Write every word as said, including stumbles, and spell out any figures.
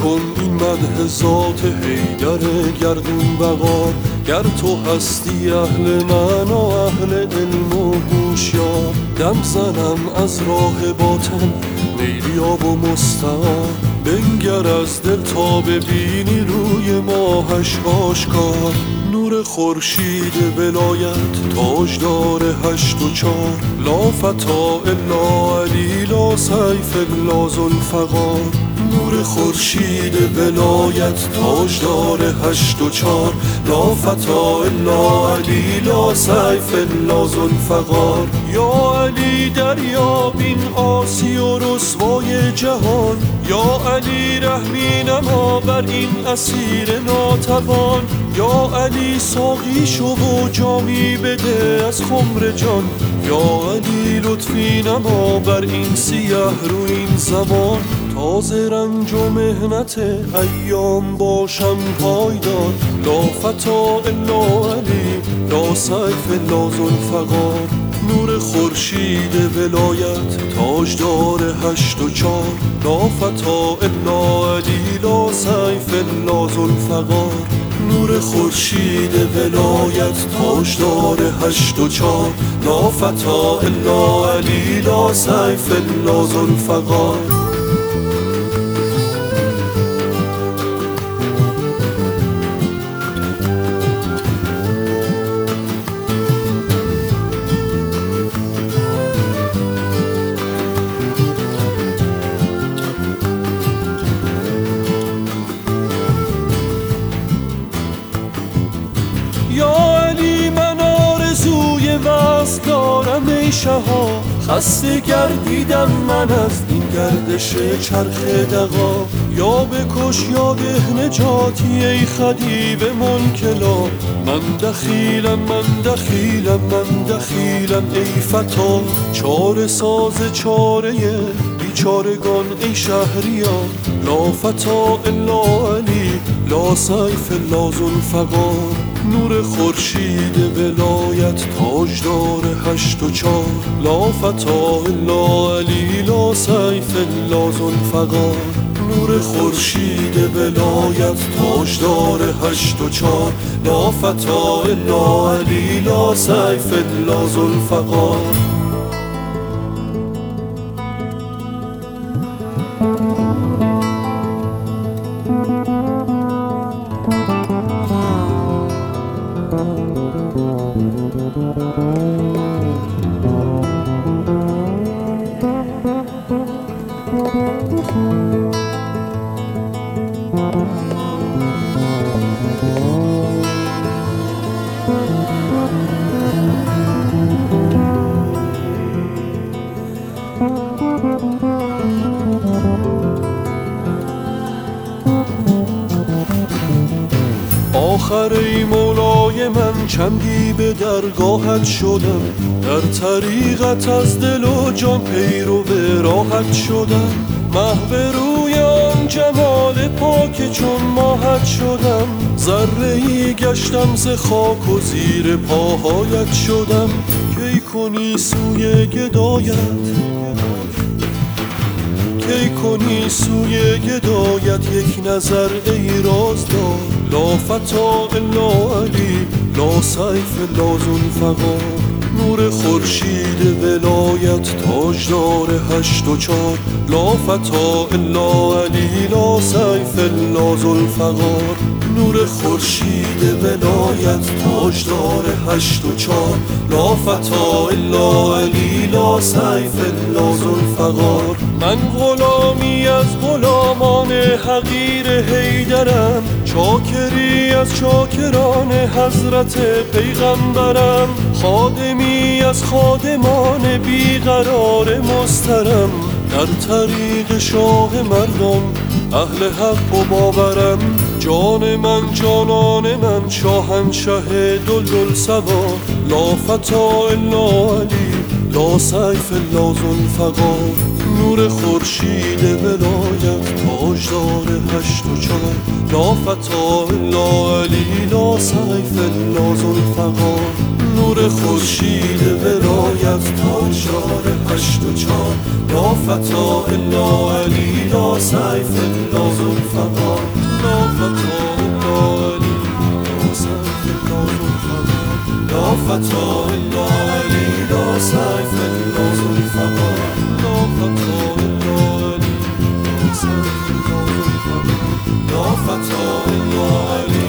کن این مدح ذات حیدر گردون بقا. گر تو هستی اهل معنا اهل علم و هوشیار، دم زنم از راه باطن نیلیاب و مستعار. بنگر از دل تا ببینی روی ماهش آشکار. نور خورشید ولایت تاجدار هشت و چار، لا فتا الا علی لا سیف الا ذوالفقار. نور خورشید ولایت تاجدار هشت و چار، لا فتا الا علی لا سیف الا ذوالفقار. یا علی دریا بین عاصی و رسوای جهان، یا علی رحمی نما بر این اسیر ناتوان. یا علی ساقی شو و جامی بده از خمر جان، یا علی لطفی نما بر این سیه رو این زمان. تازه رنج و مهنت ایام باشم پایدار، لا فتا الا علی لا سیف الا ذوالفقار. نور خورشید ولایت تاجدار هشت و چار، لا فتا الا علی لا سیف الا ذوالفقار. نور خورشید ولایت تاجدار هشت و چار، لا فتا الا علی لا سیف الا ذوالفقار. یا علی من آرزوی وصل دارم ای شها، خسته گردیدم من از این گردش چرخ دغا. یا بکش یا ده نجاتی ای خدیو منکلا. من دخیلم من دخیلم من دخیلم ای فتا، چاره ساز چاره بیچارگان ای شهریار. لا فتا الا علی لا سیف الا ذوالفقار. نور خورشید ولایت تاجدار هشت و چار، لا فتا الا علی لا سیف الا ذوالفقار. نور خورشید ولایت تاجدار هشت و چار، لا فتا الا علی لا سیف الا ذوالفقار. آخر ای مولای من چندی به درگاهت شدم، در طریقت از دل و جان پیرو راحت شدم. محو روی آن جمال پاک چون ماهت شدم، ذره ای گشتم ز خاک و زیر پاهایت شدم. کی کنی سوی گدایت کی کنی سوی گدایت یک نظر ای رازدار. لا فتا الا علی لا سیف الا ذوالفقار. نور خورشید ولایت تاجدار هشت و چار، لا فتا الا علی لا سیف الا ذوالفقار. نور خورشید ولایت تاجدار هشت و چار، لا فتا الا علی لا سیف الا ذوالفقار. من غلامی از غلامان حقیر حیدرم، چاکری از چاکران حضرت پیغمبرم. خادمی از خادمان بیقرار مسترم، در طریق شاه مردم اهل حق و باورم. جان من جانان من شاهنشه دلدل سوار، لا فتا الا علی لا سیف الا ذوالفقار. نور نور خورشید ولایت تاجدار هشت و چهار لا فتا الا علی لا سیف الا ذوالفقار نور خورشید ولایت تاجدار هشت و چهار لا فتا الا علی لا سیف الا ذوالفقار لا فتا الا علی لا سیف الا ذوالفقار لا فتا الا علی لا سیف الا ذوالفقار لا فتا الا علی لا سیف الا ذوالفقار لا فتا الا علی